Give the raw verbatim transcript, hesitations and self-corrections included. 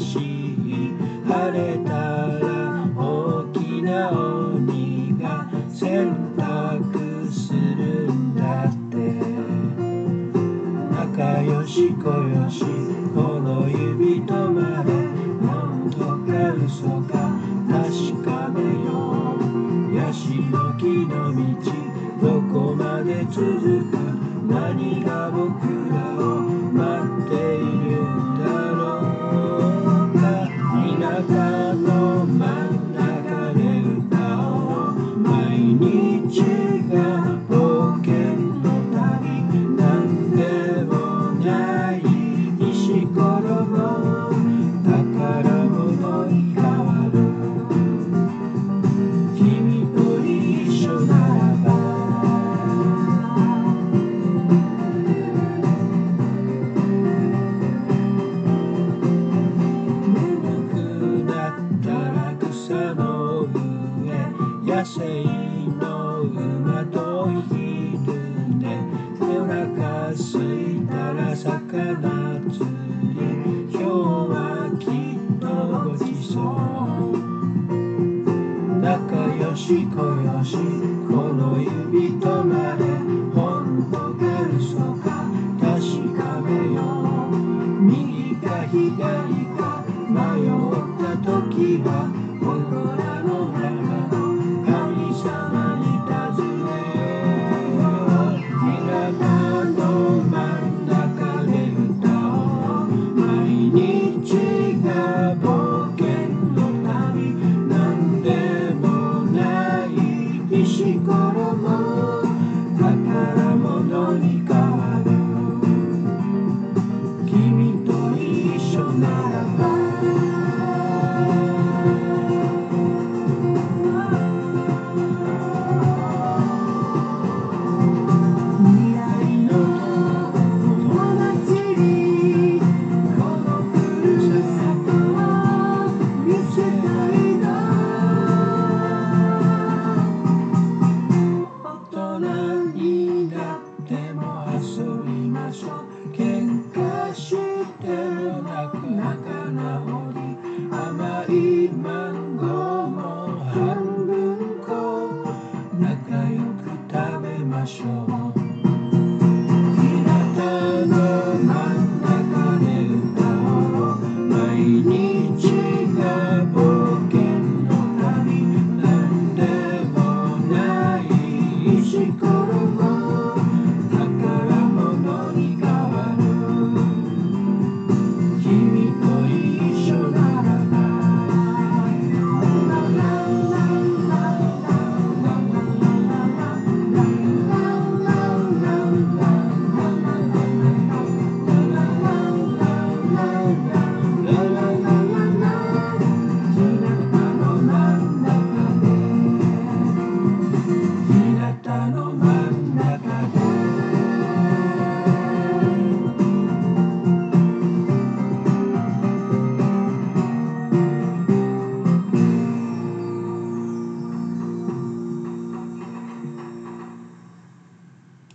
しい。晴れたら大きな鬼が洗濯するんだって。仲良しこよしこの指止まれ、本当か嘘か確かめよう。ヤシの木の道どこまで続く、何が僕らを待っているんだろうか。田舎の真ん中で歌おう、毎日が冒険の旅。なんでもない石ころも宝物に変わる。君と一緒ならば眠くなったら草の上、野生の馬と昼寝。お腹すいたら魚釣り、今日はきっとごちそう。仲良しこよしこの指止まれ、本当か嘘か確かめよう。右か左か迷った時は僕らの